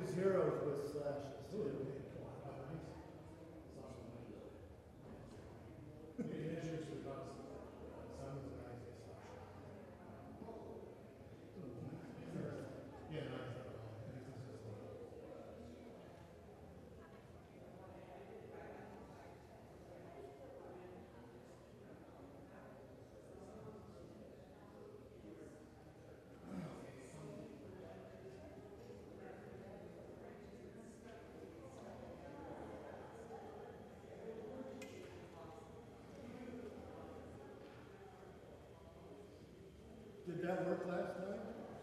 zeros with slashes too. Did that work last time?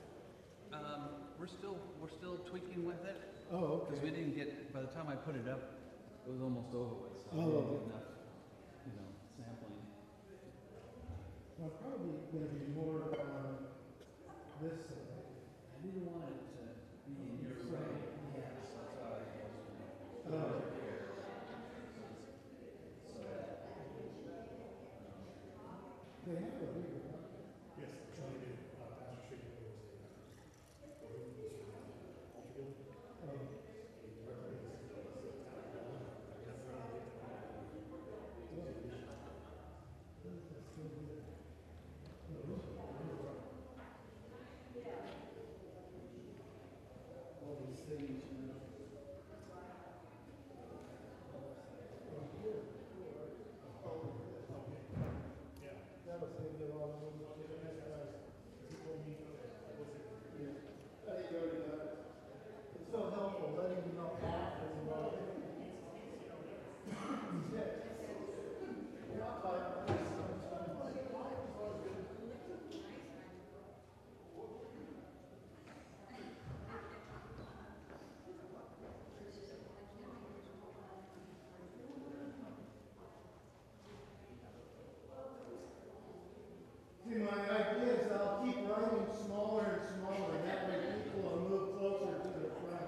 We're still tweaking with it. Oh, Because okay. we didn't get, by the time I put it up, it was almost over with. So Oh, we didn't okay. get enough, sampling. Well, probably going to be more on this side. I didn't want it to be in your way. Yes, that's how I was. Oh. They have a bigger one. Yes, trying to get Pastor Street was All these things, That'll save you a lot of money. It's so helpful letting you know after the moment. See, my idea is I'll keep writing smaller and smaller, and that way people will move closer to the front.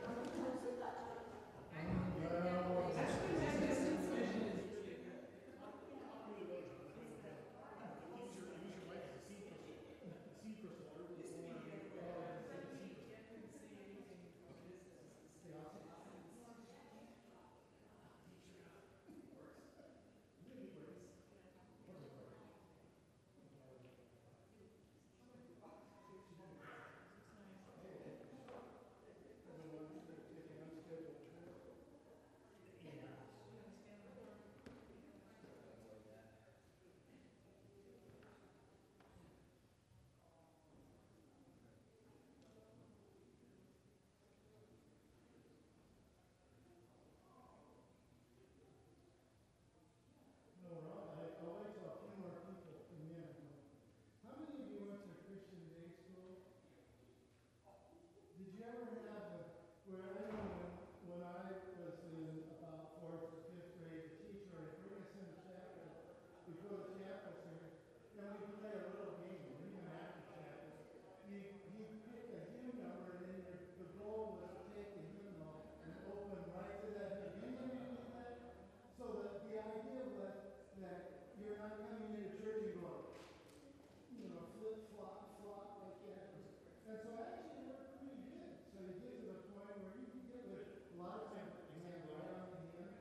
Did you ever have where I know when I was in about 4th or 5th grade, the teacher would bring us in the chapel before the chapel service, and we'd play a little game, even after chapel. He'd pick a hymn number, and then the goal was to take the hymnal and open right to that hymn. Did you ever do that? So the idea was that you're not coming into church and going, flip-flop, flop like that. And so actually worked pretty good. So you get to the point where you can get with a lot of times hand right on the hand.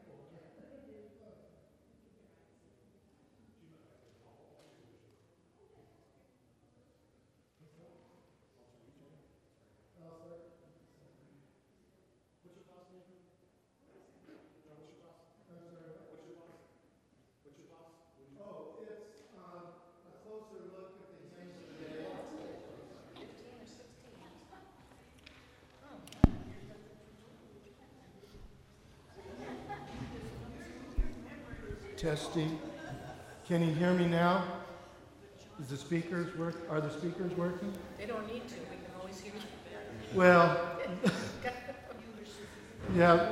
I'll start. What's your boss name? John, what's your boss? I'm sorry. What's your boss? What's your boss? Oh, it's a closer look at the hymns of the day. Testing. Can you hear me now? Is the speakers work? Are the speakers working? They don't need to. We can always hear you. Well, yeah.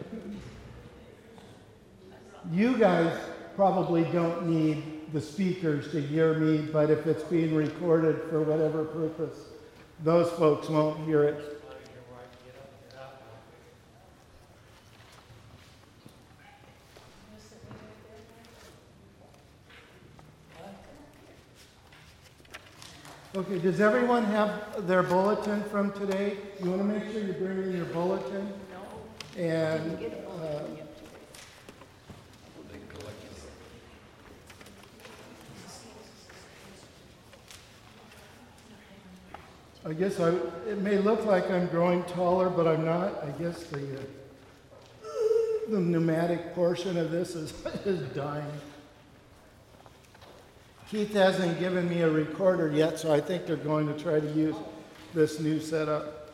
You guys probably don't need the speakers to hear me, but if it's being recorded for whatever purpose, those folks won't hear it. Okay, does everyone have their bulletin from today? You want to make sure you bring in your bulletin? No, And didn't get a bulletin yet today. I guess it may look like I'm growing taller, but I'm not. I guess the pneumatic portion of this is, is dying. Keith hasn't given me a recorder yet, so I think they're going to try to use this new setup.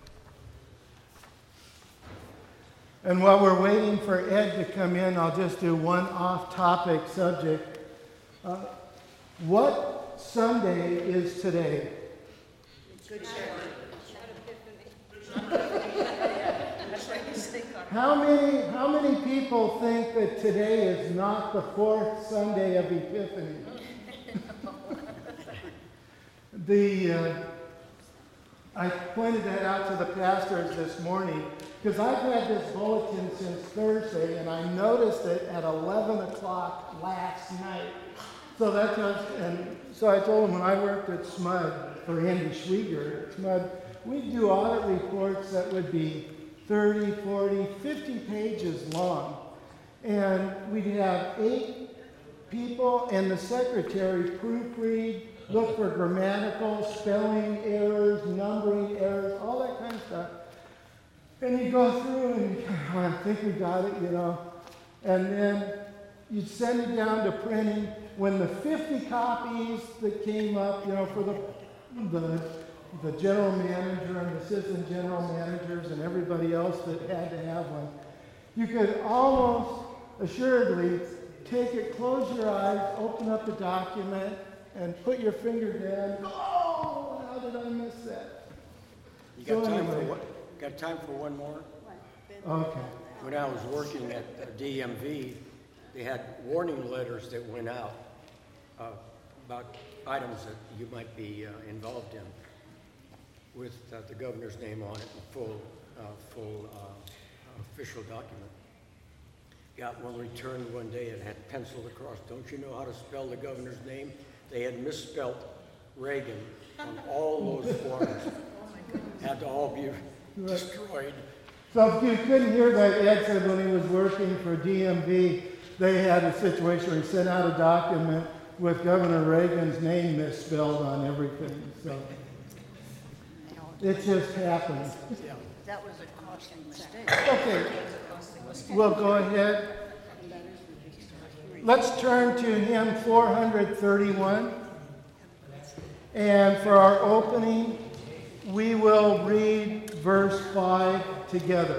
And while we're waiting for Ed to come in, I'll just do one off-topic subject. What Sunday is today? Good Shepherd. That's right, you think on. How many people think that today is not the fourth Sunday of Epiphany? I pointed that out to the pastors this morning because I've had this bulletin since Thursday, and I noticed it at 11 o'clock last night. So that's us, and so I told him when I worked at SMUD for Andy Schwieger at SMUD, we'd do audit reports that would be 30, 40, 50 pages long. And we'd have 8 people and the secretary proofread, look for grammatical, spelling errors, numbering errors, all that kind of stuff. And you go through and I think we got it, you know. And then you'd send it down to printing. When the 50 copies that came up, you know, for the general manager and assistant general managers and everybody else that had to have one, you could almost assuredly take it, close your eyes, open up the document, and put your finger down. Oh, how did I miss that? You got So time anyway. for what? Got time for one more? Okay. When I was working at DMV, they had warning letters that went out about items that you might be involved in, with the governor's name on it, and full official document. Got one returned one day and had penciled across, "Don't you know how to spell the governor's name?" They had misspelt Reagan on all those forms. Had to all be destroyed. So if you couldn't hear what Ed said when he was working for DMV, they had a situation where he sent out a document with Governor Reagan's name misspelled on everything. So it just happened. That was a costly mistake. Okay, we'll go ahead. Let's turn to hymn 431. And for our opening, we will read verse 5 together.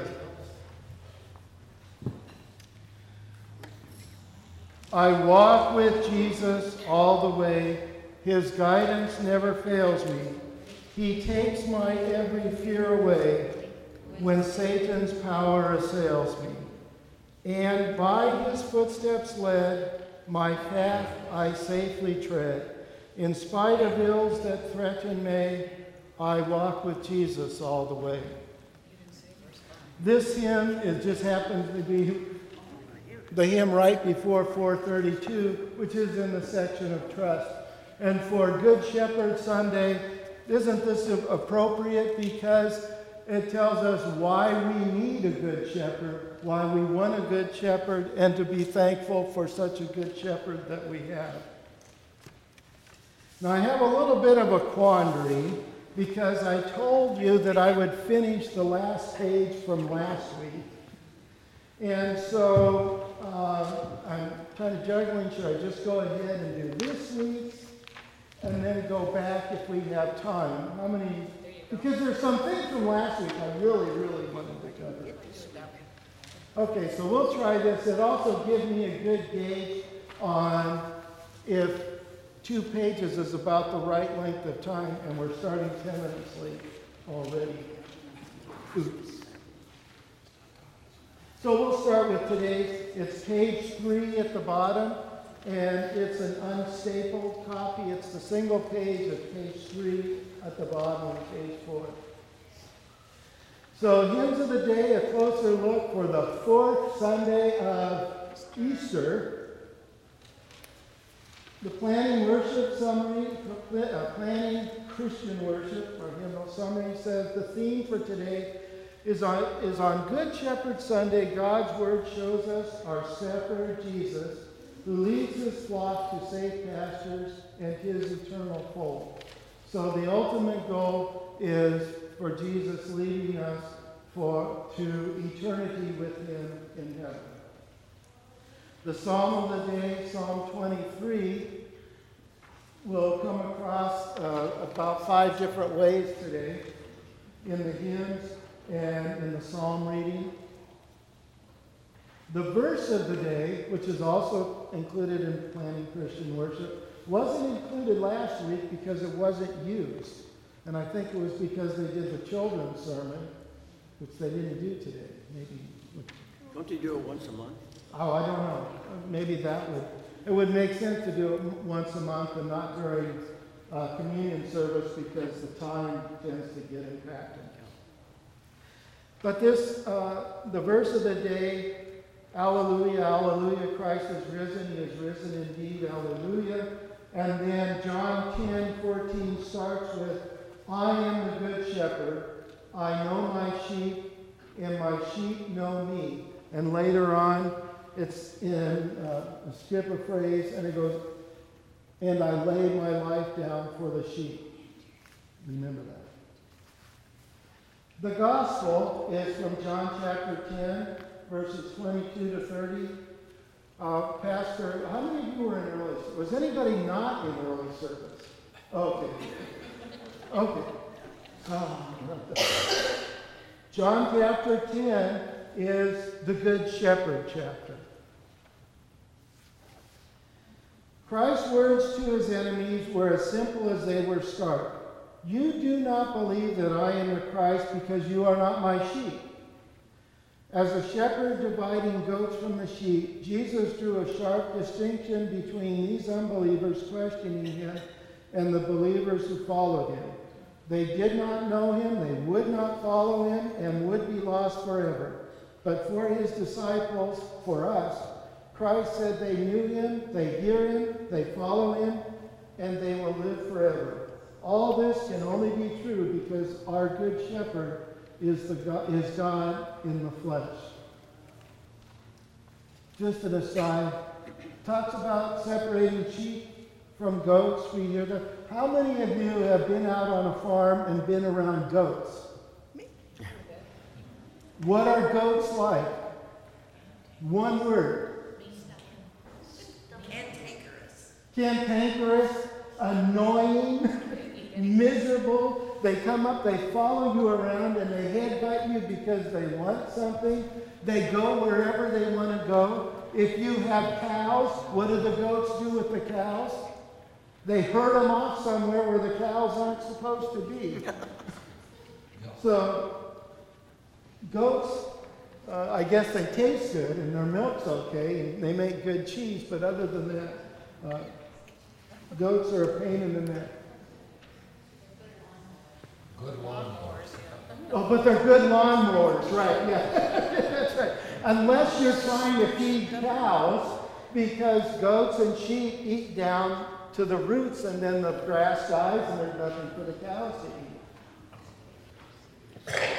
I walk with Jesus all the way. His guidance never fails me. He takes my every fear away when Satan's power assails me. And by his footsteps led, my path I safely tread. In spite of ills that threaten me, I walk with Jesus all the way. This hymn, it just happens to be the hymn right before 432, which is in the section of trust. And for Good Shepherd Sunday, isn't this appropriate? Because it tells us why we need a good shepherd, why we want a good shepherd, and to be thankful for such a good shepherd that we have. Now, I have a little bit of a quandary because I told you that I would finish the last page from last week. And so I'm kind of juggling, should I just go ahead and do this week's and then go back if we have time? How many? Because there's some things from last week I really, really wanted to cover. Okay, so we'll try this. It also gives me a good gauge on if 2 pages is about the right length of time, and we're starting 10 minutes late already. Oops. So we'll start with today's. It's page 3 at the bottom, and it's an unstapled copy. It's the single page of page 3 at the bottom of page 4. So hymns of the day, a closer look for the 4th Sunday of Easter. The planning worship summary, planning Christian worship, or hymnal summary says the theme for today is on Good Shepherd Sunday. God's Word shows us our shepherd Jesus, who leads his flock to safe pastures and his eternal fold. So the ultimate goal is for Jesus leading us to eternity with him in heaven. The Psalm of the day, Psalm 23, will come across about 5 different ways today in the hymns and in the psalm reading. The verse of the day, which is also included in planning Christian worship, wasn't included last week because it wasn't used. And I think it was because they did the children's sermon, which they didn't do today. Maybe. Don't you do it once a month? Oh, I don't know. Maybe it would make sense to do it once a month and not during communion service because the time tends to get impacted. But the verse of the day, Alleluia, Alleluia, Christ is risen, he is risen indeed, Alleluia. And then John 10:14 starts with, I am the good shepherd, I know my sheep, and my sheep know me. And later on, it's in a skip a phrase, and it goes, and I lay my life down for the sheep. Remember that. The gospel is from John chapter 10, verses 22 to 30. Pastor, how many of you were in early service? Was anybody not in early service? Okay. John chapter 10 is the Good Shepherd chapter. Christ's words to his enemies were as simple as they were stark. You do not believe that I am the Christ because you are not my sheep. As a shepherd dividing goats from the sheep, Jesus drew a sharp distinction between these unbelievers questioning him and the believers who followed him. They did not know him, they would not follow him, and would be lost forever. But for his disciples, for us, Christ said they knew him, they hear him, they follow him, and they will live forever. All this can only be true because our good shepherd is God in the flesh. Just an aside, talks about separating sheep from goats. We hear that. How many of you have been out on a farm and been around goats? What are goats like? One word. Cantankerous, annoying, miserable. They come up, they follow you around, and they headbutt you because they want something. They go wherever they want to go. If you have cows, what do the goats do with the cows? They herd them off somewhere where the cows aren't supposed to be. So, goats, I guess they taste good, and their milk's okay, and they make good cheese, but other than that, goats are a pain in the neck. Good lawnmowers. Oh, but they're good lawnmowers, right, yeah. That's right. Unless you're trying to feed cows, because goats and sheep eat down to the roots and then the grass dies and there's nothing for the cows to eat.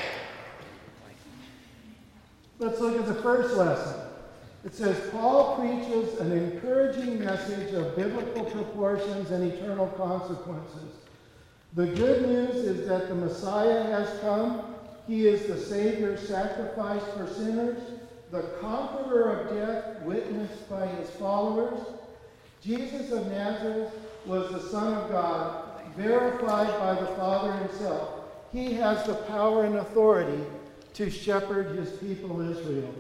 Let's look at the first lesson. It says, Paul preaches an encouraging message of biblical proportions and eternal consequences. The good news is that the Messiah has come. He is the Savior sacrificed for sinners, the conqueror of death witnessed by his followers. Jesus of Nazareth was the Son of God, verified by the Father himself. He has the power and authority to shepherd his people Israel.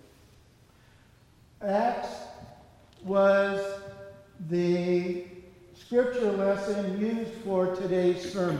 Acts was the scripture lesson used for today's sermon.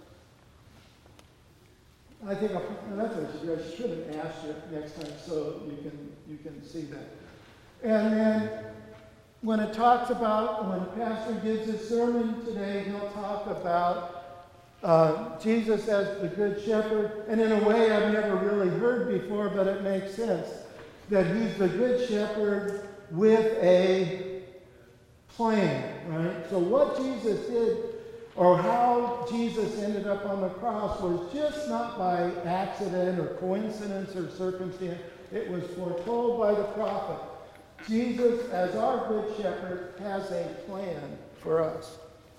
I think that's what I should have asked you next time so you can see that. And then when it talks about, when the pastor gives his sermon today, he'll talk about Jesus as the Good Shepherd. And in a way I've never really heard before, but it makes sense that he's the Good Shepherd with a plan, right? So what Jesus did, or how Jesus ended up on the cross, was just not by accident or coincidence or circumstance. It was foretold by the prophet. Jesus, as our good shepherd, has a plan for us.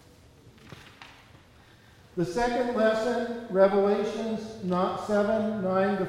The second lesson, Revelations 7, 9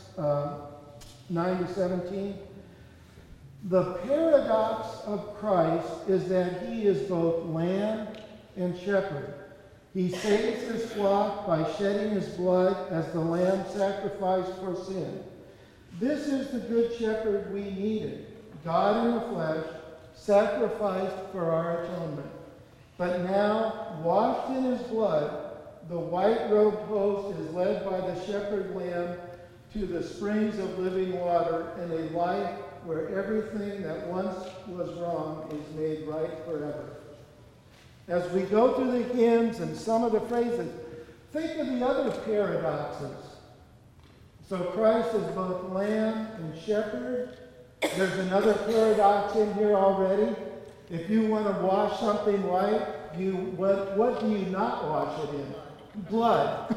to 17. The paradox of Christ is that he is both lamb and shepherd. He saves his flock by shedding his blood as the lamb sacrificed for sin. This is the good shepherd we needed, God in the flesh, sacrificed for our atonement. But now, washed in his blood, the white-robed host is led by the shepherd lamb to the springs of living water and a life where everything that once was wrong is made right forever. As we go through the hymns and some of the phrases, think of the other paradoxes. So Christ is both lamb and shepherd. There's another paradox in here already. If you want to wash something white, what do you not wash it in? Blood.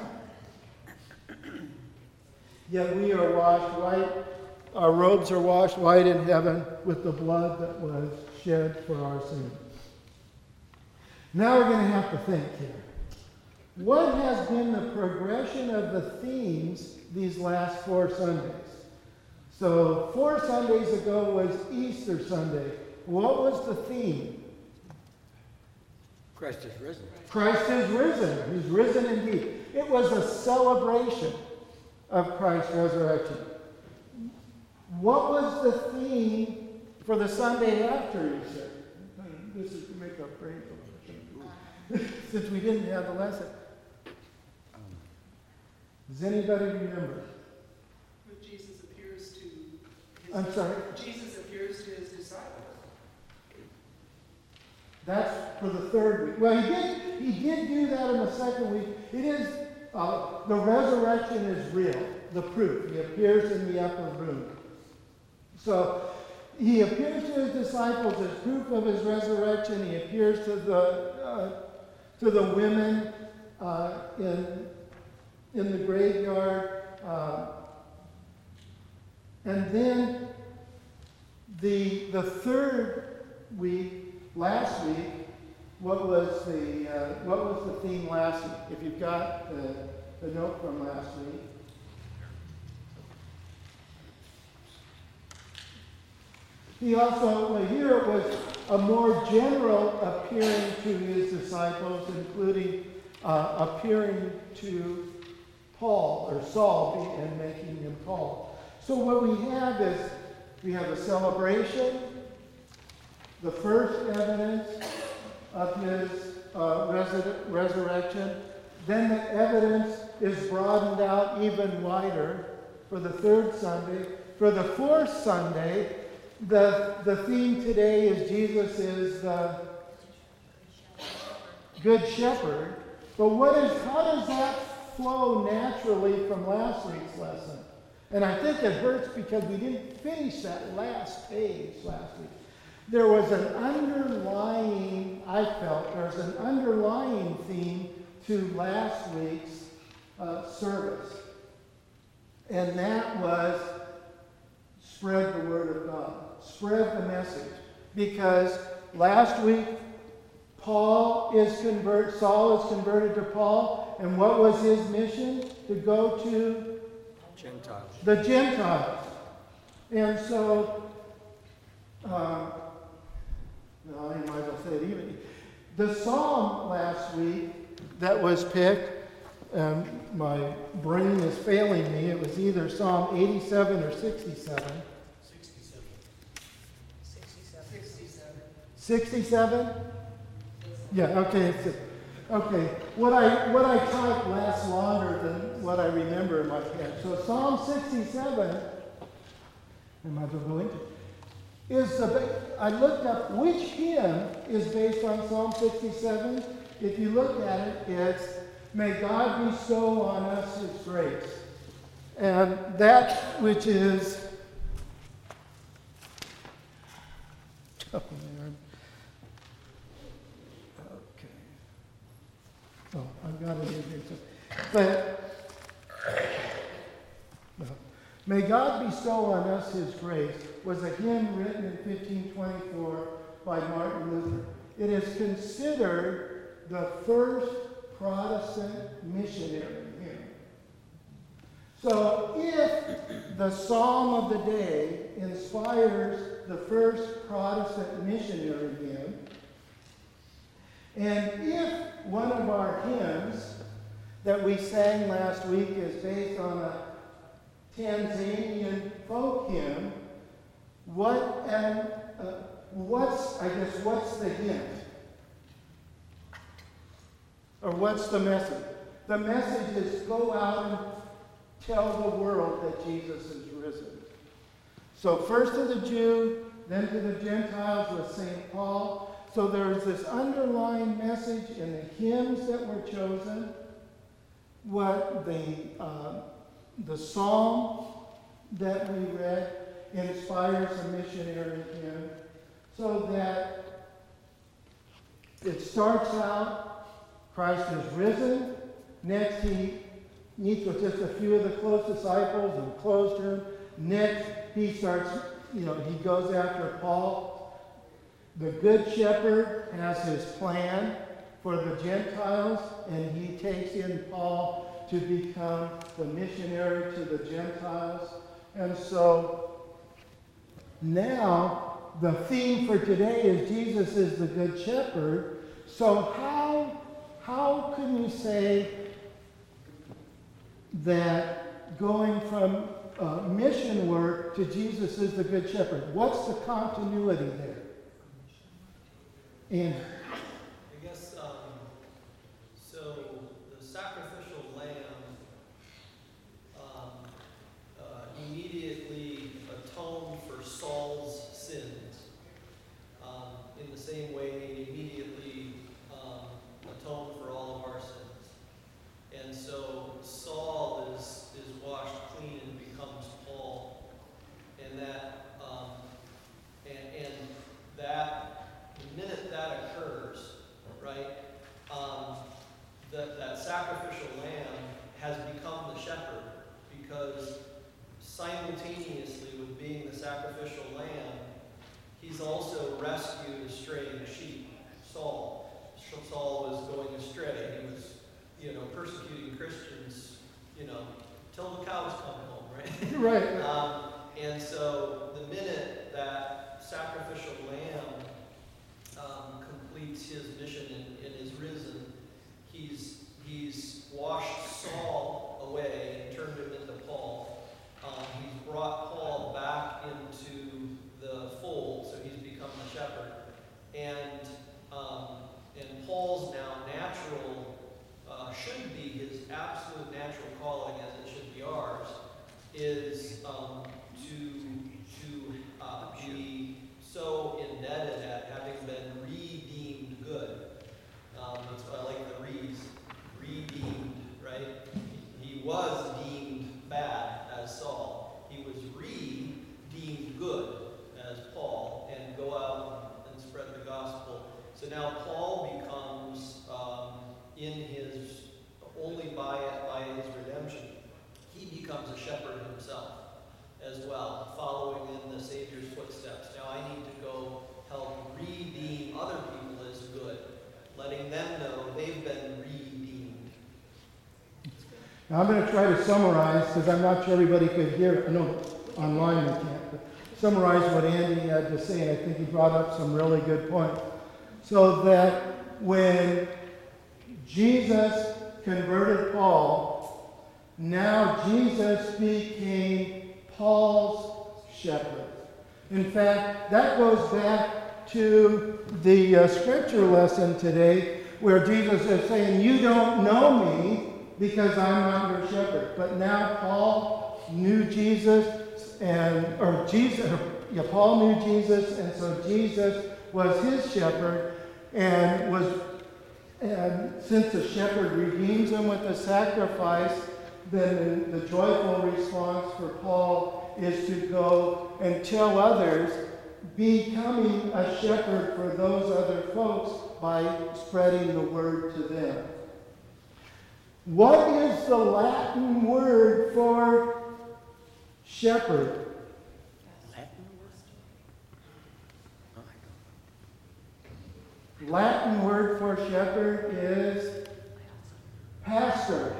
Yet we are washed white. Our robes are washed white in heaven with the blood that was shed for our sins. Now we're going to have to think here. What has been the progression of the themes these last 4 Sundays? So 4 Sundays ago was Easter Sunday. What was the theme? Christ is risen. Christ is risen. He's risen indeed. It was a celebration of Christ's resurrection. What was the theme for the Sunday after Easter? This is to make a brain since we didn't have the lesson. Does anybody remember? When Jesus appears to his I'm sorry? Jesus appears to his disciples. That's for the 3rd week. Well, he did do that in the 2nd week. It is, the resurrection is real, the proof. He appears in the upper room. So he appears to his disciples as proof of his resurrection. He appears to the women in the graveyard. And then the 3rd week, last week, what was the theme last week? If you've got the note from last week. He also, well, here it was a more general appearing to his disciples, including appearing to Paul, or Saul, and making him Paul. So what we have is, we have a celebration, the first evidence of his resurrection. Then the evidence is broadened out even wider for the 3rd Sunday. For the 4th Sunday, the theme today is Jesus is the Good Shepherd. But how does that flow naturally from last week's lesson? And I think it hurts because we didn't finish that last page last week. There was an underlying, I felt, there's an underlying theme to last week's service. And that was spread the word of God. Spread the message. Because last week, Saul is converted to Paul. And what was his mission? To go to Gentiles. the Gentiles. And so, no, I might as well say it even. The psalm last week that was picked, my brain is failing me. It was either Psalm 87 or 67. 67? Yeah, okay. Okay. What I typed lasts longer than what I remember in my head. So Psalm 67, I might as well go into it. I looked up which hymn is based on Psalm 67. If you look at it, it's "May God bestow on us His grace." And that which is, oh man, Oh, I've got it in here. But well, may God bestow on us his grace was a hymn written in 1524 by Martin Luther. It is considered the first Protestant missionary hymn. So if the Psalm of the day inspires the first Protestant missionary hymn, and if one of our hymns that we sang last week is based on a Tanzanian folk hymn, what's the hint? Or what's the message? The message is go out and tell the world that Jesus is risen. So first to the Jew, then to the Gentiles with St. Paul. So there's this underlying message in the hymns that were chosen, what the psalm that we read inspires a missionary hymn, so that it starts out, Christ is risen. Next, he meets with just a few of the close disciples in a closed room. Next, he starts, he goes after Paul. The Good Shepherd has his plan for the Gentiles, and he takes in Paul to become the missionary to the Gentiles. And so now the theme for today is Jesus is the Good Shepherd. So how can you say that going from mission work to Jesus is the Good Shepherd? What's the continuity there? And I guess, so the sacrificial lamb immediately atoned for Saul's sins. In the same way, he immediately atoned for all of our sins. And so Saul is washed clean and becomes Paul. And that the minute that occurs, right, that sacrificial lamb has become the shepherd, because simultaneously with being the sacrificial lamb, he's also rescued a straying sheep, Saul. Saul was going astray. He was, persecuting Christians, till the cows come home, right? right. And so the minute that sacrificial lamb completes his mission and is risen, he's washed Saul away and turned him into Paul. He's brought Paul back into the fold, so he's become the shepherd. And Paul's now natural, should be his absolute natural calling, as it should be ours, is to be so indebted at having been redeemed good. That's why I like the redeemed, right? He was deemed bad as Saul. He was redeemed good as Paul, and go out and spread the gospel. So now Paul becomes, only by his redemption, he becomes a shepherd himself as well, following in the Savior's footsteps. Now I need to go help redeem other people as good, letting them know they've been redeemed. Now I'm going to try to summarize, because I'm not sure everybody could hear. I know online we can't, but summarize what Andy had to say, and I think he brought up some really good points. So that when Jesus converted Paul, now Jesus became Paul's shepherd. In fact, that goes back to the scripture lesson today, where Jesus is saying, you don't know me because I'm not your shepherd. But now Paul knew Jesus, Paul knew Jesus, and so Jesus was his shepherd, and since the shepherd redeems him with a sacrifice, then the joyful response for Paul is to go and tell others, becoming a shepherd for those other folks by spreading the word to them. What is the Latin word for shepherd? Latin word for shepherd is pastor.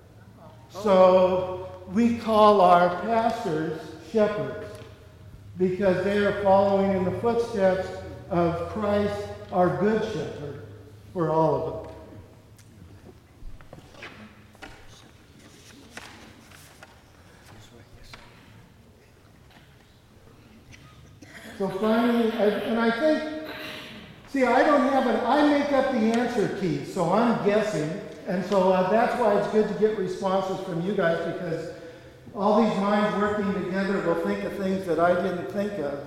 So we call our pastors shepherds because they are following in the footsteps of Christ, our good shepherd, for all of them. So finally, and I think, see, I don't have I make up the answer key, so I'm guessing. And so that's why it's good to get responses from you guys, because all these minds working together will think of things that I didn't think of.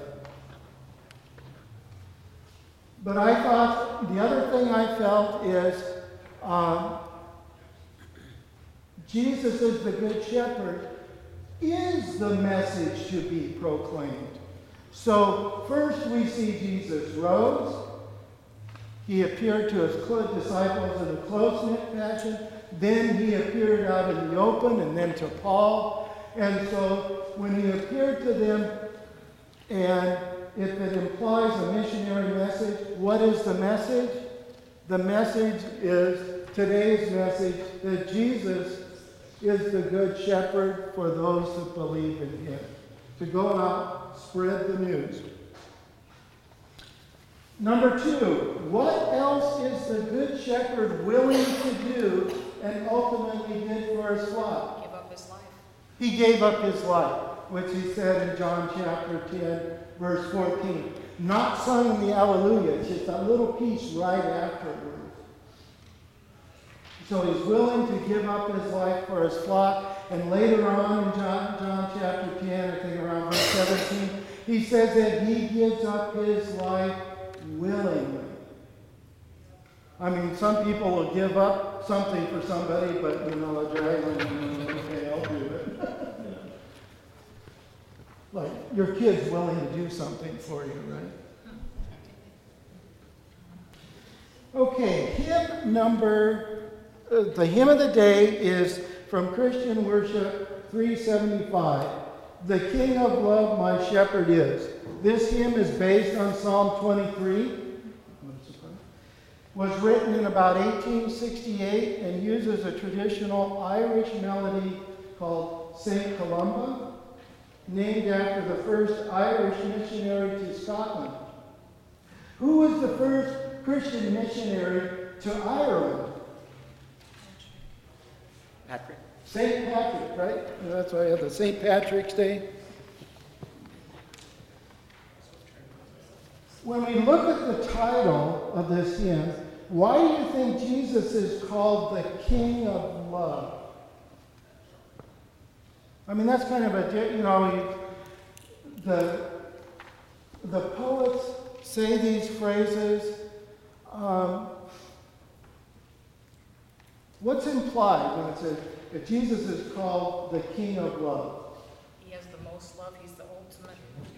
But I thought, the other thing I felt is Jesus is the Good Shepherd is the message to be proclaimed. So first we see Jesus rose. He appeared to his disciples in a close-knit fashion. Then he appeared out in the open, and then to Paul. And so when he appeared to them, and if it implies a missionary message, what is the message? The message is today's message that Jesus is the Good Shepherd for those who believe in him. To go out, spread the news. Number 2, what else is the Good Shepherd willing to do and ultimately did for his flock? Give up his life. He gave up his life, which he said in John chapter 10, verse 14. Not sung the Alleluia, it's just a little piece right afterwards. So he's willing to give up his life for his flock. And later on in John chapter 10, I think around verse 17, he says that he gives up his life willingly. I mean, some people will give up something for somebody, but, a dragon, okay, I'll do it. Like, your kid's willing to do something for you, right? Okay, the hymn of the day is from Christian Worship 375. The King of Love, my shepherd is. This hymn is based on Psalm 23. Was written in about 1868 and uses a traditional Irish melody called St. Columba, named after the first Irish missionary to Scotland. Who was the first Christian missionary to Ireland? Patrick. St. Patrick, right? That's why I have the St. Patrick's Day. When we look at the title of this hymn, why do you think Jesus is called the King of Love? I mean, that's kind of the poets say these phrases. What's implied when it says that Jesus is called the King of Love? He has the most love. He's the ultimate.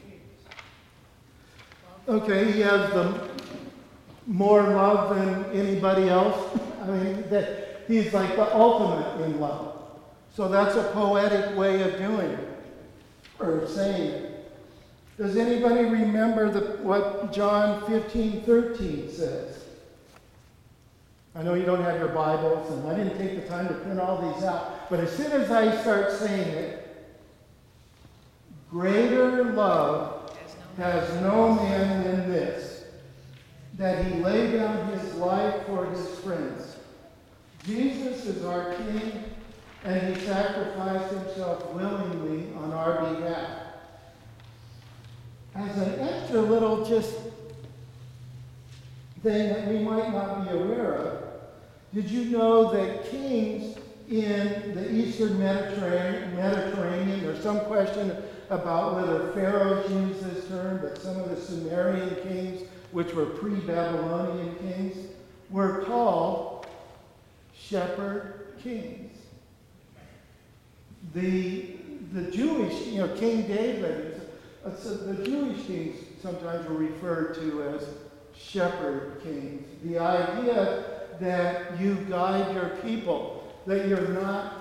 Okay, he has the more love than anybody else. I mean, that he's like the ultimate in love. So that's a poetic way of doing it, or saying it. Does anybody remember what John 15:13 says? I know you don't have your Bibles, and I didn't take the time to print all these out, but as soon as I start saying it, greater love has no man than this, that he lay down his life for his friends. Jesus is our King, and he sacrificed himself willingly on our behalf. As an extra little just thing that we might not be aware of, did you know that kings in the Eastern Mediterranean, there's some question about whether pharaohs used this term, but some of the Sumerian kings, which were pre-Babylonian kings, were called shepherd kings. The Jewish, King David, the Jewish kings sometimes were referred to as shepherd kings. The idea that you guide your people. that you're not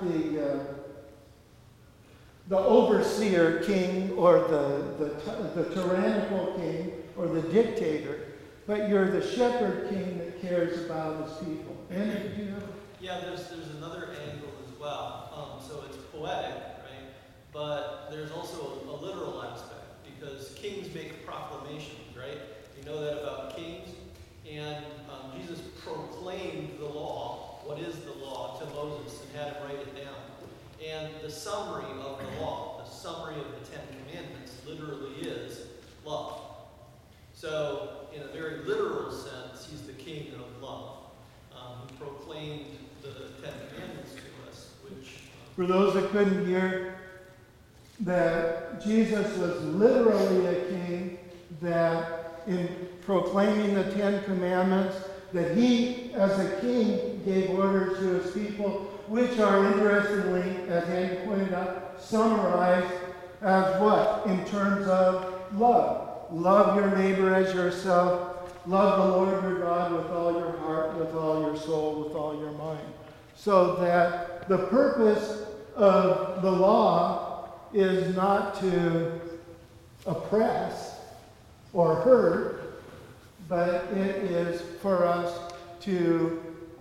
the overseer king or the tyrannical king or the dictator, but you're the shepherd king that cares about his people. And do you have? Yeah, there's another angle as well. So it's poetic, right? But there's also a literal aspect, because kings make proclamations, right? You know that about kings. And Jesus proclaimed the law, what is the law, to Moses and had him write it down. And the summary of the law, the summary of the Ten Commandments, literally is love. So, in a very literal sense, he's the king of love, who proclaimed the Ten Commandments to us, which... For those that couldn't hear, that Jesus was literally a king, that in proclaiming the Ten Commandments, that he, as a king, gave orders to his people, which are, interestingly, as Andy pointed out, summarized as what? In terms of love. Love your neighbor as yourself. Love the Lord your God with all your heart, with all your soul, with all your mind. So that the purpose of the law is not to oppress or hurt, but it is for us to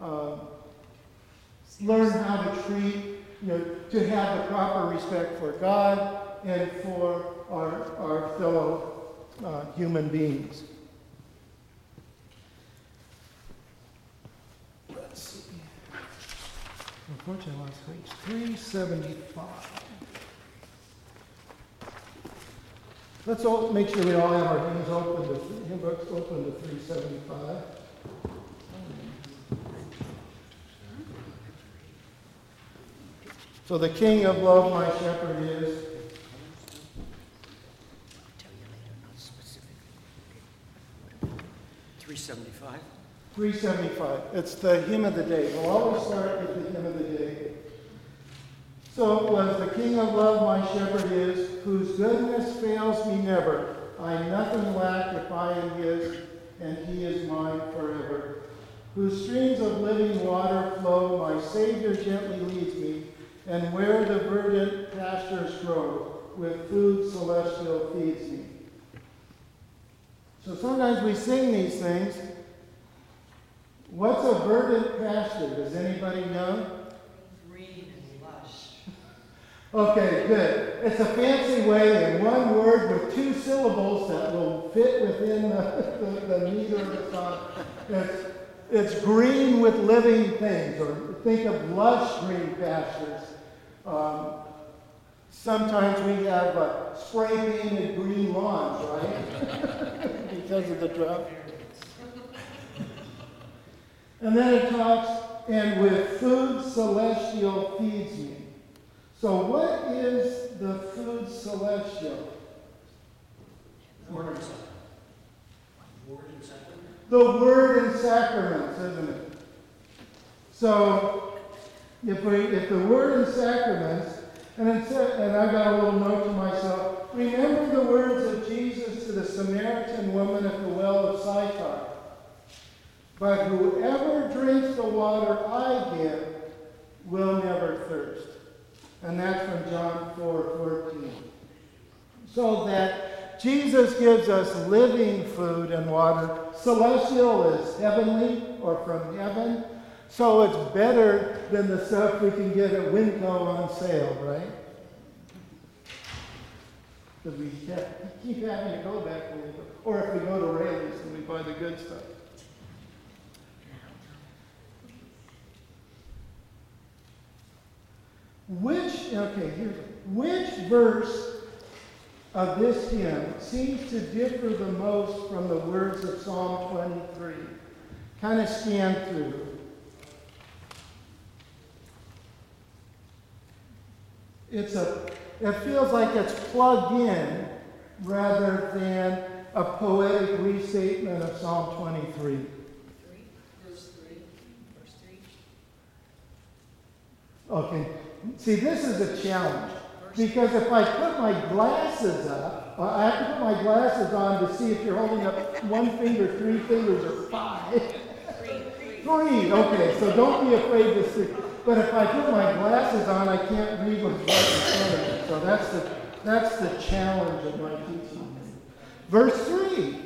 learn how to treat, to have the proper respect for God and for our fellow human beings. Let's see. Unfortunately, I lost page 375. Let's all make sure we all have our hymns open to hymn books open to 375. So the King of Love, my shepherd is. 375. 375. It's the hymn of the day. We'll always start with the hymn of the day. So it was the King of Love, my shepherd is, whose goodness fails me never. I nothing lack if I am his, and he is mine forever. Whose streams of living water flow, my Savior gently leads me, and where the verdant pastures grow, with food celestial feeds me. So sometimes we sing these things. What's a verdant pasture? Does anybody know? Green and lush. Okay, good. It's a fancy way in one word with two syllables that will fit within the meter of the song. It's green with living things, or think of lush green pastures. Sometimes we have spray-painted green lawns, right? Because of the drought. And then it talks, and with food celestial feeds me. So what is the food celestial? Word and sacrament. The word and sacraments, isn't it? So if the word and sacraments, and I got a little note to myself, remember the words of Jesus to the Samaritan woman at the well of Sychar. But whoever drinks the water I give will never thirst. And that's from John 4:14. So that Jesus gives us living food and water. Celestial is heavenly or from heaven. So it's better than the stuff we can get at Winco on sale, right? Because we keep having to go back to Winco. Or if we go to Raley's and we buy the good stuff. Which verse of this hymn seems to differ the most from the words of Psalm 23? Kind of scan through. It feels like it's plugged in rather than a poetic restatement of Psalm 23. Verse 3. Okay. See, this is a challenge. Because if I put my glasses up, I have to put my glasses on to see if you're holding up one finger, three fingers, or five. Three. Three. Okay, so don't be afraid to see. But if I put my glasses on, I can't read what's right in front of me. So that's the challenge of my teaching. Verse 3.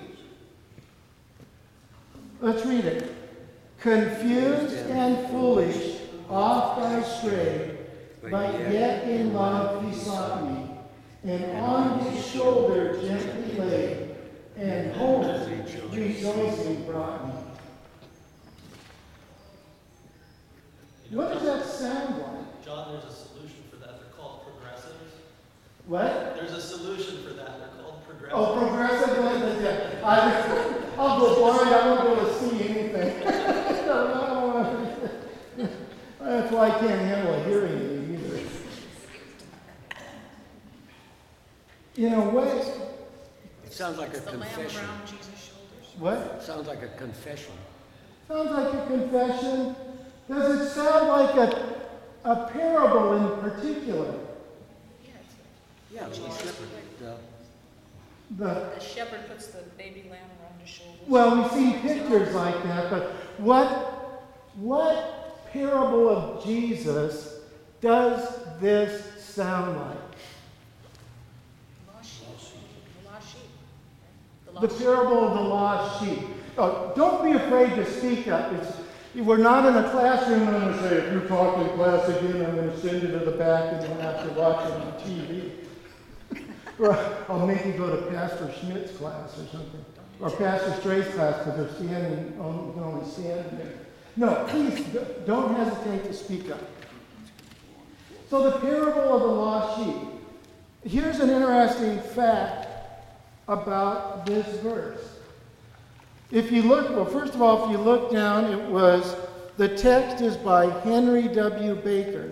Let's read it. Confused and foolish, oft I strayed, but yet in love he sought me, and on his shoulder gently laid, and home rejoicing brought me. What does that sound like? John, there's a solution for that. They're called progressives. What? There's a solution for that. They're called progressives. Oh, progressive. Yeah. I'll go blind. I won't be able to see anything. That's why I can't handle a hearing aid either. In a way, It sounds like a It's the lamb confession. around Jesus' shoulders. what? It sounds like a confession. Sounds like a confession. Does it sound like a parable in particular? Yeah, it's Yeah, the shepherd. the shepherd puts the baby lamb around his shoulders. Well, we've seen pictures like that, but what parable of Jesus does this sound like? Lost sheep. The lost sheep. The The lost sheep. parable of the lost sheep. Oh, don't be afraid to speak up. We're not in a classroom, and I'm going to say, if you talk in class again, I'm going to send you to the back and you'll have to watch it on TV. Or I'll make you go to Pastor Schmidt's class or something. Or Pastor Stray's class because they're standing, you can only stand there. No, please, don't hesitate to speak up. So the parable of the lost sheep. Here's an interesting fact about this verse. If you look, well, first of all, if you look down, the text is by Henry W. Baker.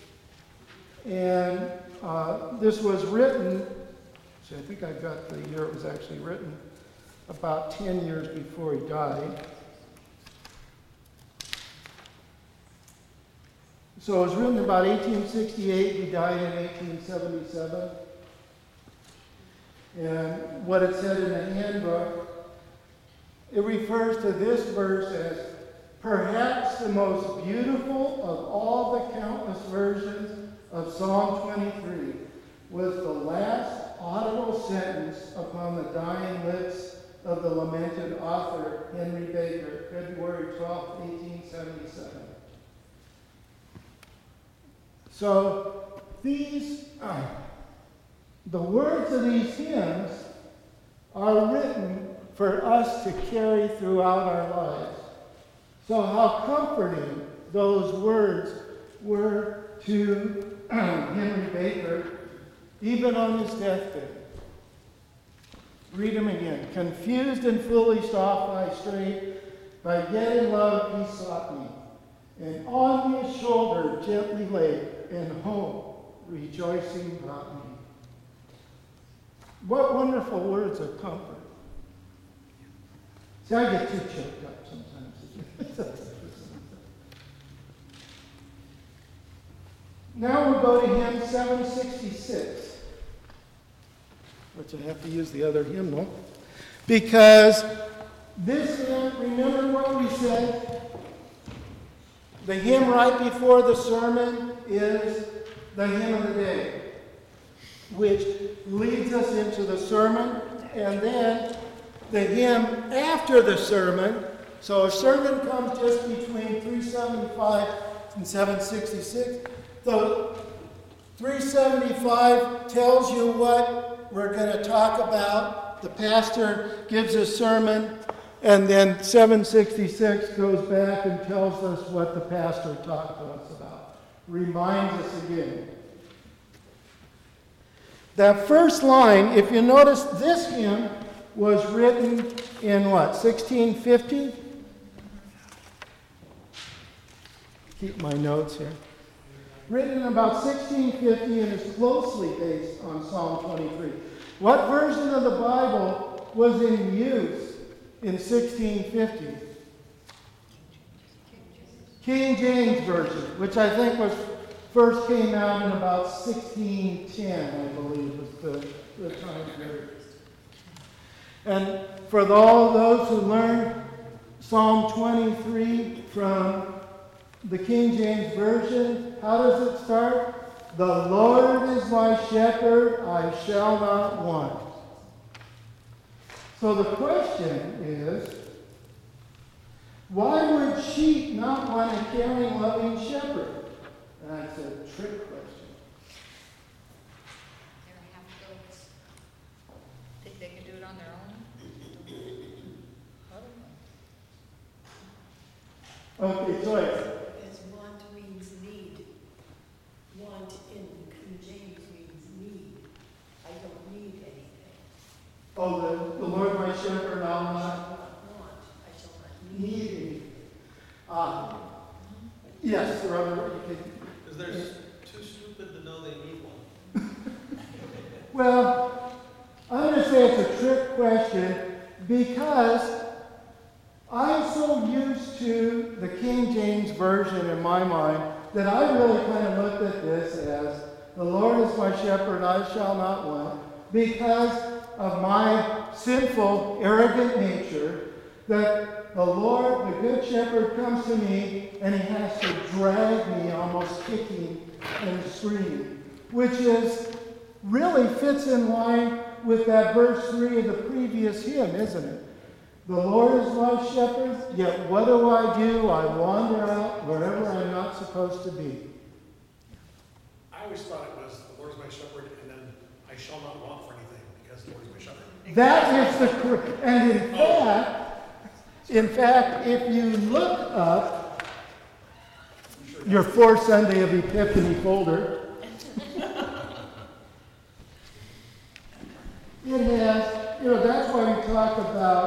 And this was written, I think I got the year it was actually written, about 10 years before he died. So it was written about 1868, he died in 1877. And what it said in the handbook, it refers to this verse as perhaps the most beautiful of all the countless versions of Psalm 23 was the last audible sentence upon the dying lips of the lamented author Henry Baker, February 12, 1877. So the words of these hymns are written for us to carry throughout our lives. So how comforting those words were to Henry Baker, even on his deathbed. Read them again. Confused and foolish oft I strayed, but yet in love he sought me. And on his shoulder gently laid, and home rejoicing brought me. What wonderful words of comfort. See, I get too choked up sometimes. Now we'll go to hymn 766, which I have to use the other hymnal, because this hymn, remember what we said? The hymn right before the sermon is the hymn of the day, which leads us into the sermon, and then the hymn after the sermon. So a sermon comes just between 375 and 766. The 375 tells you what we're going to talk about. The pastor gives a sermon, and then 766 goes back and tells us what the pastor talked to us about. Reminds us again. That first line, if you notice, this hymn was written in what, 1650? Keep my notes here. Written in about 1650 and is closely based on Psalm 23. What version of the Bible was in use in 1650? King James Version, which I think first came out in about 1610, I believe, was the time period. And for all those who learned Psalm 23 from the King James Version, how does it start? The Lord is my shepherd, I shall not want. So the question is, why would sheep not want a caring, loving shepherd? And that's a trick question. They're half goats. Think they can do it on their own? I don't know. Okay, Joyce. Because want means need. Want in King James means need. I don't need anything. Oh, the Lord my shepherd, I'll I not shall not want. I shall not need. need any. Yes, there are other, you could, Because they're too stupid to know they need one. well, I'm going to say it's a trick question because I'm so used to the King James Version in my mind that I really kind of looked at this as, the Lord is my shepherd, I shall not want, because of my sinful, arrogant nature, that the Lord, the Good Shepherd, comes to me and he has to drag me, almost kicking and screaming, which really fits in line with that verse 3 of the previous hymn, isn't it? The Lord is my shepherd, yet what do? I wander out wherever I'm not supposed to be. I always thought it was, the Lord is my shepherd, and then I shall not want for anything, because the Lord is my shepherd. That is the correct, and in fact, if you look up your 4th Sunday of Epiphany folder, it has, that's why we talk about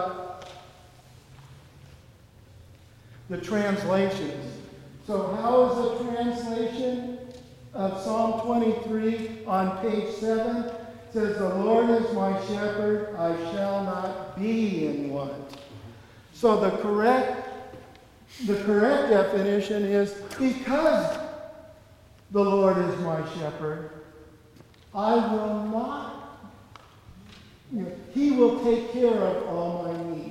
the translations. So how is the translation of Psalm 23 on page 7? It says, the Lord is my shepherd, I shall not be in want. So the correct definition is, because the Lord is my shepherd, I will not, he will take care of all my needs.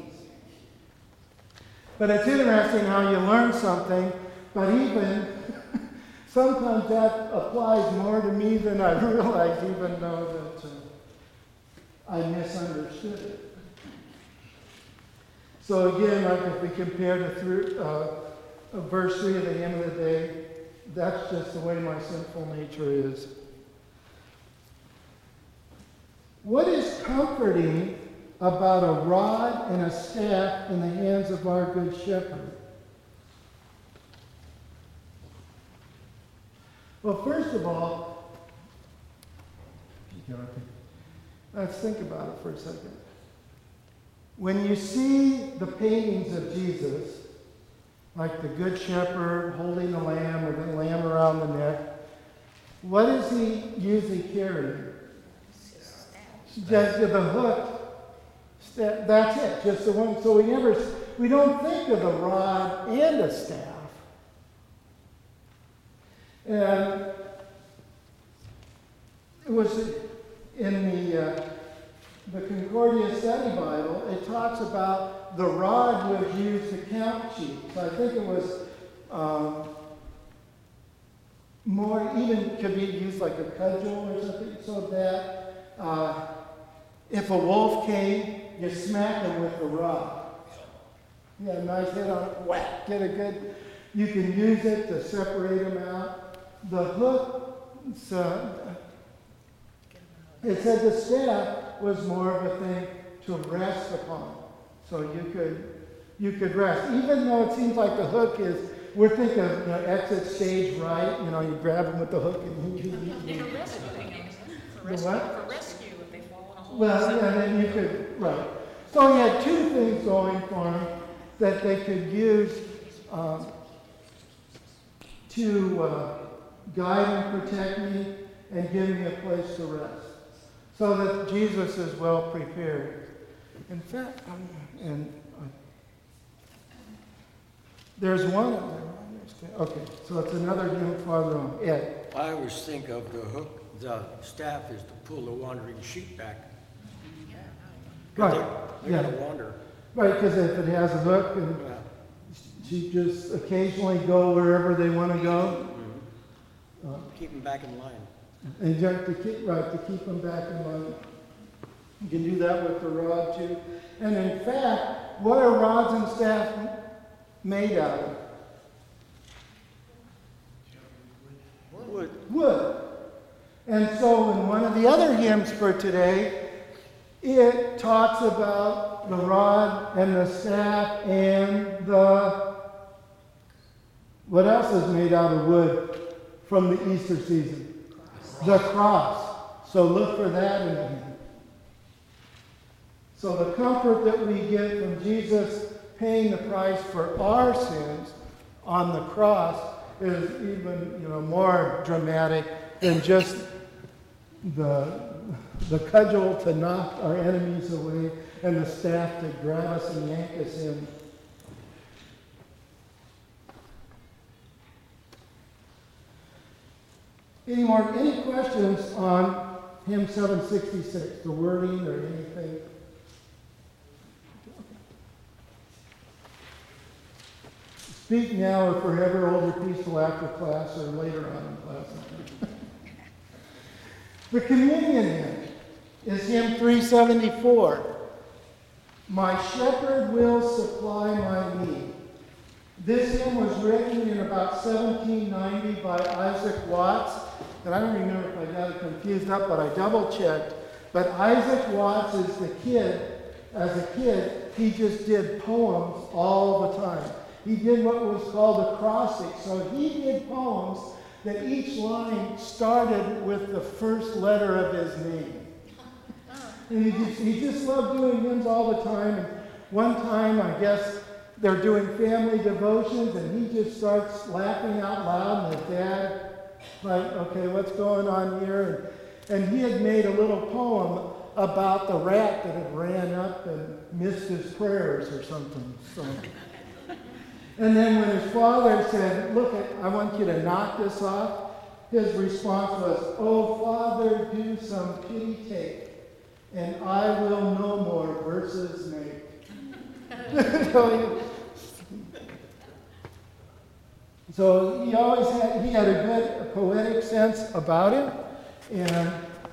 But it's interesting how you learn something, but even sometimes that applies more to me than I realized, even though that I misunderstood it. So again, like if we compare verse 3 of the hymn of the day, that's just the way my sinful nature is. What is comforting about a rod and a staff in the hands of our Good Shepherd? Well, first of all, let's think about it for a second. When you see the paintings of Jesus, like the Good Shepherd holding the lamb with the lamb around the neck, what is he usually carrying? Just the hook. That's it, just the one. So we don't think of the rod and the staff. And it was in the Concordia Study Bible, it talks about the rod was used to count sheep. So I think it was more, even could be used like a cudgel or something, so that if a wolf came, you smack him with the rod. Yeah, nice hit on it, whack, get a good, you can use it to separate them out. The hook, it said the staff was more of a thing to rest upon. So you could rest. Even though it seems like the hook is, we're thinking of exit stage right, you grab them with the hook and They're rescuing them. The what? For rescue if they fall in a hole. well, yeah, then you could, right. So he had two things going for him that they could use to guide and protect me and give me a place to rest. So that Jesus is well prepared. In fact, there's one up there. Okay, so it's another unit farther on. Ed. I always think of the hook, the staff is to pull the wandering sheep back. Right. They're Yeah. gonna wander. Right, because if it has a hook and to just occasionally go wherever they want to go. Keep them back in line. And you have to keep them back in line. You can do that with the rod too. And in fact, what are rods and staff made out of? Wood. Wood. And so in one of the other hymns for today, it talks about the rod and the staff and what else is made out of wood from the Easter season? The cross. So look for that in the hymn. So the comfort that we get from Jesus paying the price for our sins on the cross is even, more dramatic than just the cudgel to knock our enemies away and the staff to grab us and yank us in. Any questions on hymn 766, the wording or anything? Speak now or forever hold your peaceful after class or later on in class. The communion hymn is hymn 374. My shepherd will supply my need. This hymn was written in about 1790 by Isaac Watts. And I don't remember if I got it confused up, but I double-checked. But Isaac Watts is the kid. As a kid, he just did poems all the time. He did what was called acrostic. So he did poems that each line started with the first letter of his name. And he just loved doing hymns all the time. And one time, I guess, they're doing family devotions, and he just starts laughing out loud, and his dad, like, okay, what's going on here? And he had made a little poem about the rat that had ran up and missed his prayers or something. So. And then when his father said, look, I want you to knock this off, his response was, oh, Father, do some pity take, and I will no more verses make. So he had a good poetic sense about it. And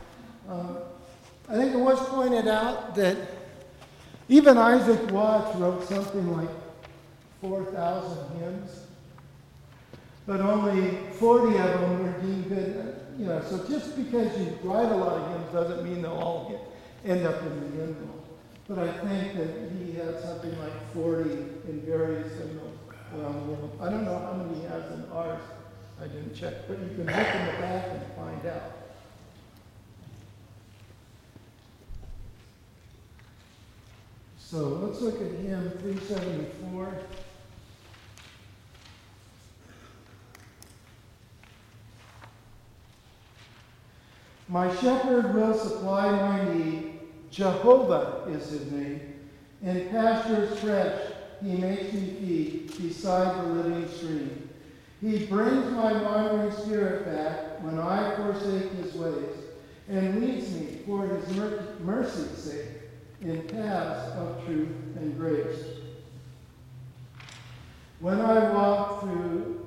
I think it was pointed out that even Isaac Watts wrote something like 4,000 hymns, but only 40 of them were deemed good. So just because you write a lot of hymns doesn't mean they'll all end up in the hymnal. But I think that he had something like 40 in various hymnals around the world. I don't know how many he has in ours. I didn't check, but you can look in the back and find out. So let's look at hymn 374. My shepherd will supply my need. Jehovah is his name. In pastures fresh, he makes me feed beside the living stream. He brings my wandering spirit back when I forsake his ways, and leads me for his mercy's sake in paths of truth and grace. When I walk through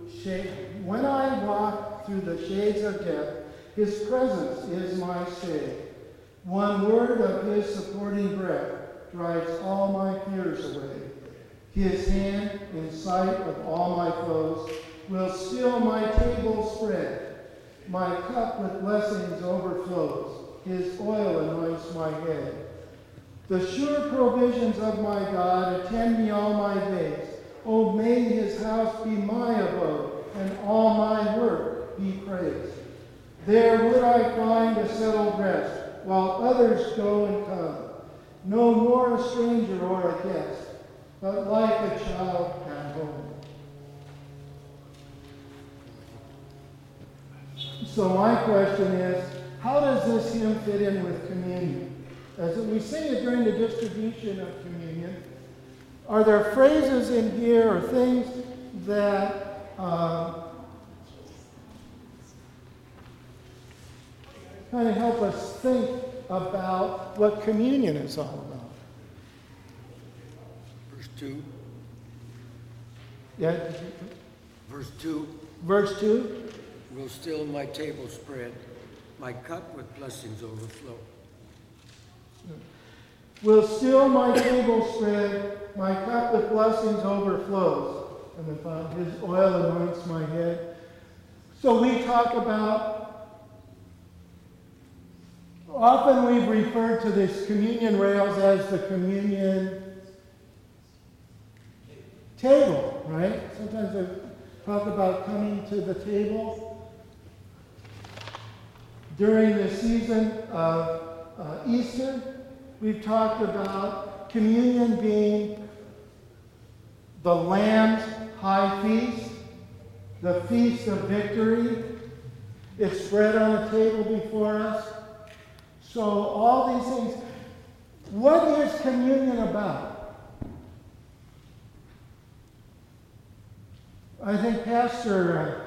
the shades of death, his presence is my shade. One word of his supporting breath drives all my fears away. His hand, in sight of all my foes, will still my table spread. My cup with blessings overflows. His oil anoints my head. The sure provisions of my God attend me all my days. Oh, may his house be my abode, and all my work be praised. There would I find a settled rest, while others go and come. No more a stranger or a guest, but like a child at home. So my question is, how does this hymn fit in with communion? As we sing it during the distribution of communion, are there phrases in here or things that kind of help us think about what communion is all about? Verse 2. Yeah, Verse 2, verse 2. will still my table spread, my cup with blessings overflow. Will still my table spread, my cup with blessings overflows. And then his oil anoints my head. So we talk about, often we've referred to this communion rails as the communion table, right? Sometimes they talk about coming to the table. During the season of Easter, we've talked about communion being the Lamb's high feast, the feast of victory. It's spread on a table before us. So all these things. What is communion about? I think Pastor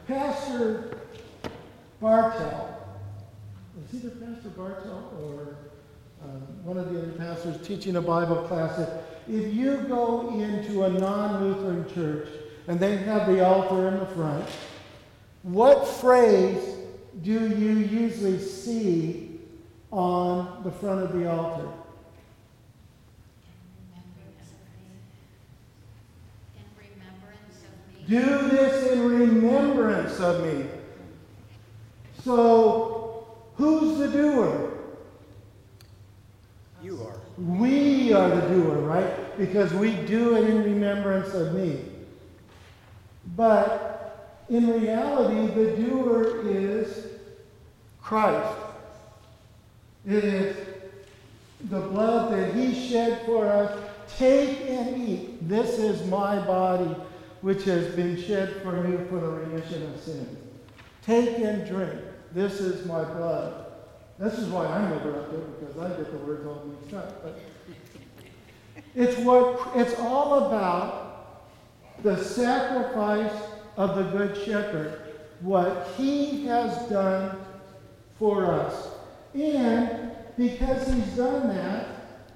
Bartel, is either Pastor Bartel or one of the other pastors teaching a Bible class, that if you go into a non-Lutheran church and they have the altar in the front, what phrase do you usually see on the front of the altar? Do this in remembrance of me. So, who's the doer? You are. We are the doer, right? Because we do it in remembrance of me. But in reality, the doer is Christ. It is the blood that he shed for us. Take and eat. This is my body, which has been shed for you for the remission of sins. Take and drink. This is my blood. This is why I'm never up there, because I get the words all mixed up. But it's all about the sacrifice of the Good Shepherd, what he has done for us. And because he's done that,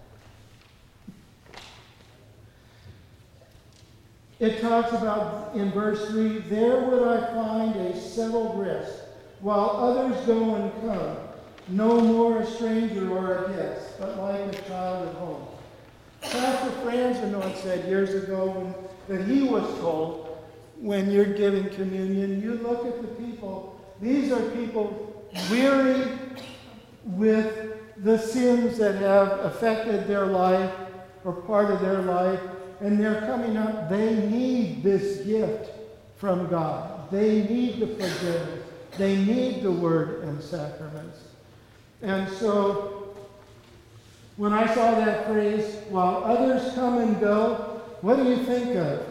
it talks about in verse 3, there would I find a settled rest, while others go and come, no more a stranger or a guest, but like a child at home. Pastor Franzenoy said years ago that he was told, when you're giving communion, you look at the people. These are people weary with the sins that have affected their life or part of their life, and they're coming up. They need this gift from God. They need the forgiveness. They need the word and sacraments. And so, when I saw that phrase, while others come and go, what do you think of?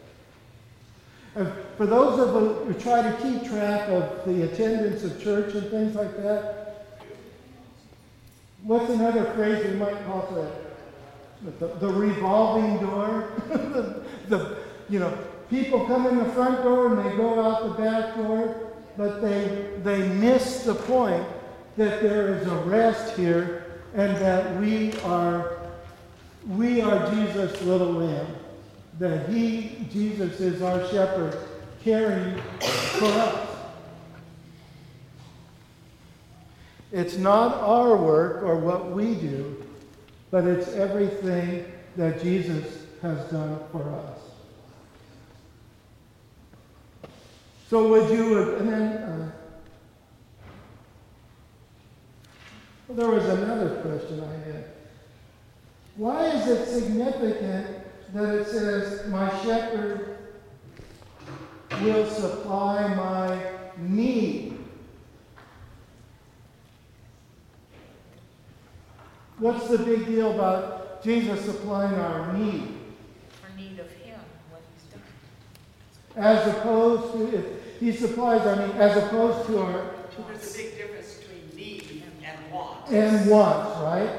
For those of us who try to keep track of the attendance of church and things like that, what's another phrase we might call that? The revolving door. People come in the front door and they go out the back door, but they miss the point that there is a rest here and that we are Jesus' little lamb. That Jesus is our shepherd, caring for us. It's not our work or what we do, but it's everything that Jesus has done for us. So would you, and then, there was another question I had. Why is it significant that it says, my shepherd will supply my need? What's the big deal about Jesus supplying our need? For need of him, what he's done. As opposed to, if he supplies our need, as opposed to our... There's a big difference between need and want. And wants, right?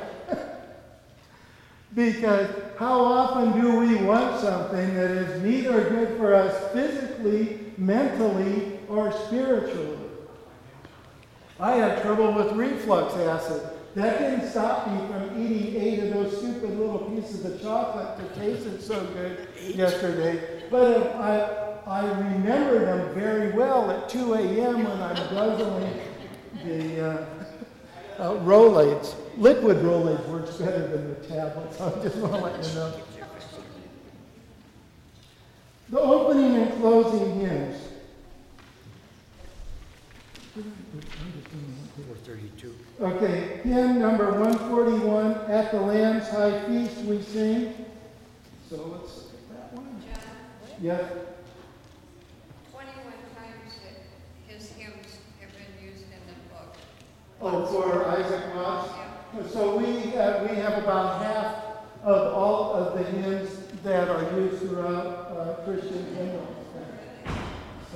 Because how often do we want something that is neither good for us physically, mentally, or spiritually? I had trouble with reflux acid. That didn't stop me from eating 8 of those stupid little pieces of chocolate that tasted so good yesterday. But I remember them very well at 2 a.m. when I'm guzzling the Rolaids. Liquid Rolaids works better than the tablets. I just want to let you know. The opening and closing hymns. 432. Okay, hymn number 141, At the Lamb's High Feast we sing. So let's look at that one. John, Yes. 21 times that his hymns have been used in the book. Oh, for Isaac Watts? Yeah. So we have about half of all of the hymns that are used throughout Christian hymnals. So.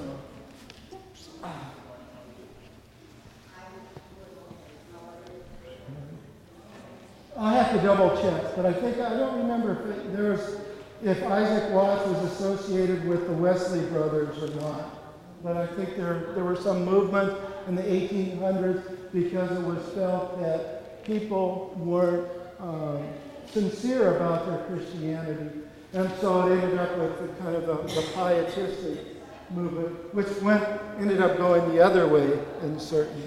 I'll have to double check, but I don't remember if Isaac Watts was associated with the Wesley brothers or not. But I think there were some movement in the 1800s because it was felt that people weren't sincere about their Christianity. And so it ended up with the kind of the pietistic movement, which ended up going the other way in certain.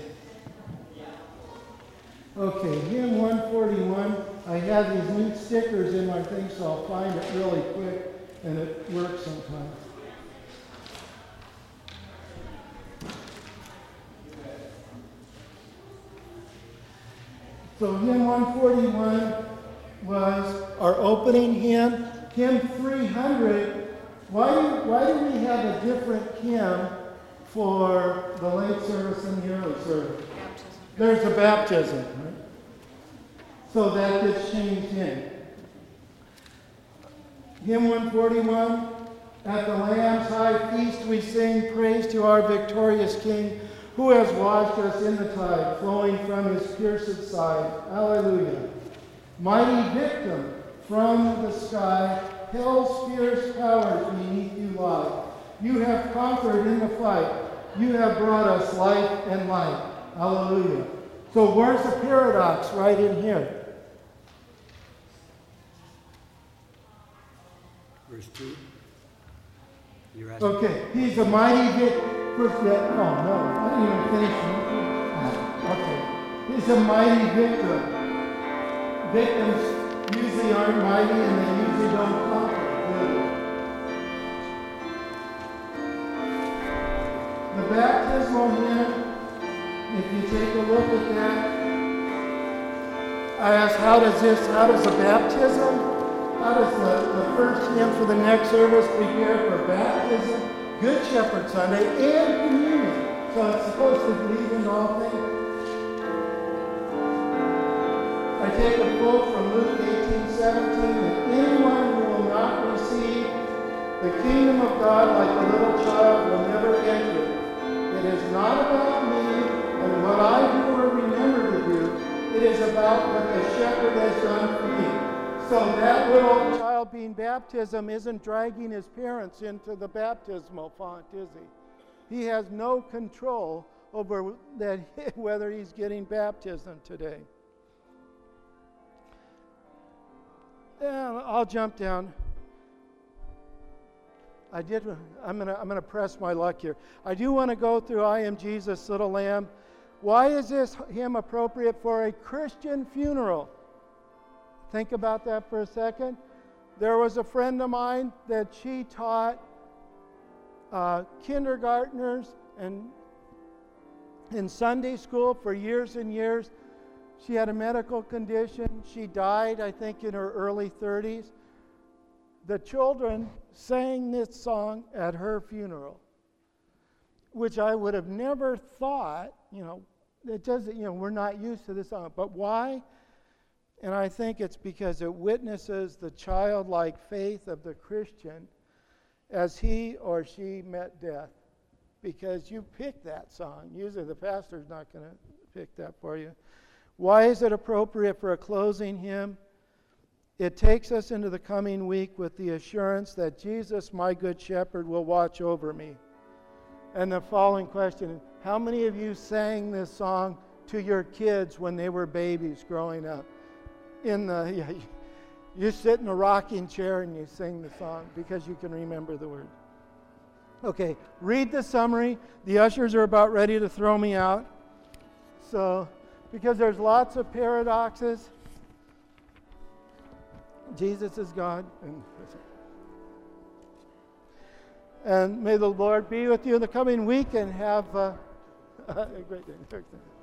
Okay, hymn 141. I have these neat stickers in my thing, so I'll find it really quick, and it works sometimes. So hymn 141 was our opening hymn. Hymn 300, why do we have a different hymn for the late service and the early service? There's the baptism, right? So that gets changed in. Hymn 141, at the Lamb's high feast we sing praise to our victorious King, who has washed us in the tide, flowing from his pierced side. Alleluia. Mighty victim from the sky, hell's fierce powers beneath you lie. You have conquered in the fight. You have brought us life and light. Hallelujah. So where's the paradox? Right in here. Verse 2. You're asking. Okay, he's a mighty victim. Oh no, I didn't even finish. Okay, he's a mighty victim. Victims usually aren't mighty and they usually don't conquer. The baptismal hymn, if you take a look at that, I asked, how does the baptism, how does the first hymn for the next service prepare for baptism, Good Shepherd Sunday, and communion? So it's supposed to believe in all things. I take a quote from Luke 18:17, that anyone who will not receive the kingdom of God like a little child will never enter it. It is not about me and what I do or remember to do. It is about what the shepherd has done for me. So that little child being baptism isn't dragging his parents into the baptismal font, is he? He has no control over that whether he's getting baptism today. Yeah, I'll jump down. I'm gonna press my luck here. I do want to go through I Am Jesus, Little Lamb. Why is this hymn appropriate for a Christian funeral? Think about that for a second. There was a friend of mine that she taught kindergartners and in Sunday school for years and years. She had a medical condition. She died, I think, in her early 30s. The children sang this song at her funeral, which I would have never thought, it doesn't, we're not used to this song. But why? And I think it's because it witnesses the childlike faith of the Christian as he or she met death. Because you pick that song. Usually the pastor's not going to pick that for you. Why is it appropriate for a closing hymn? It takes us into the coming week with the assurance that Jesus, my good shepherd, will watch over me. And the following question, how many of you sang this song to your kids when they were babies growing up? You sit in a rocking chair and you sing the song because you can remember the words. Okay, read the summary. The ushers are about ready to throw me out. So, because there's lots of paradoxes. Jesus is God. And may the Lord be with you in the coming week and have a great day.